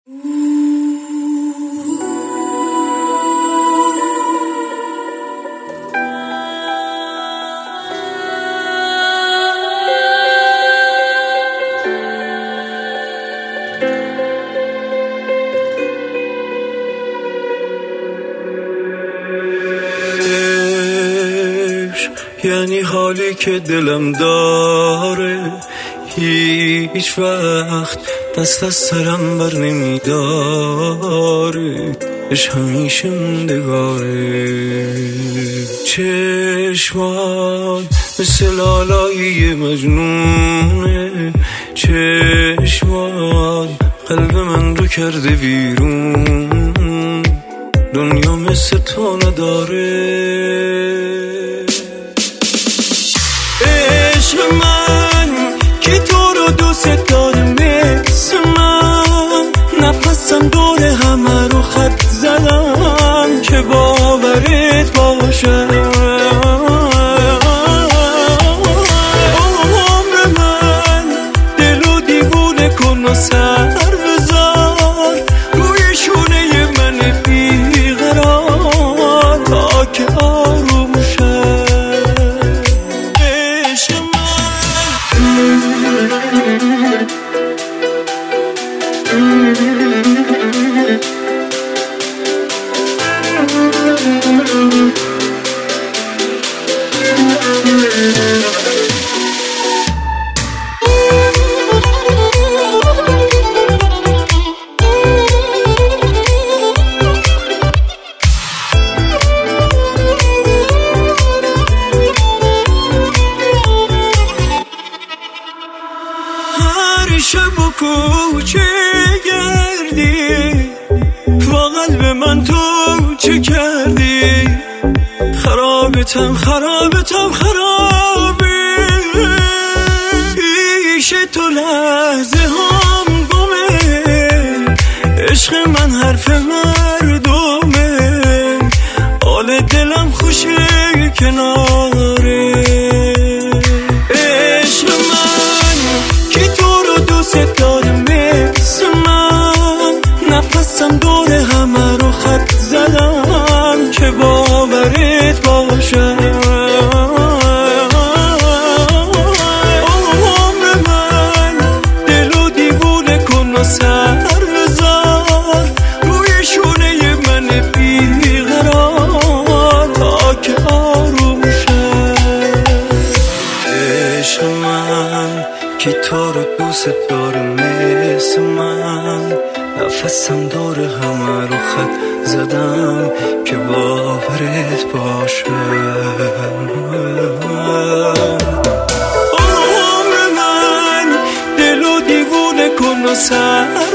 یعنی حالی که دلم داره هیچ وقت دست از سرم بر نمیداره، اش همیشه موندگاره. چشمات مثل لالایی مجنونه، چشمات قلب من رو کرده بیرون، دنیا مثل تو نداره. عشق من که تو رو دوست داره مثل من، نفسم دور همه رو خط زدم که باورت باشه. عمر من دلو دیوونه کن و سر بذار روی شونه من بیقرار تا که آروم شه. هر شب و کوچه گردی با قلب من تو چه کردی؟ خرابتم خرابی، پیش تو لحظه هم گمه، عشق من حرف مردمه، حال دلم خوشه کناره. عشق من که تو رو دوست داره مثل من، نفسم دور همه رو خط زدم که باورت باشه. عمر من دلو دیوونه کن و سر بذار روی شونه من بیقرار تا که آروم شه. عشق من که تو رو دوست داره مثل من، نفسم دور همه رو خط زدم که باورت باشه. عمر من دلو دیوونه کن و سر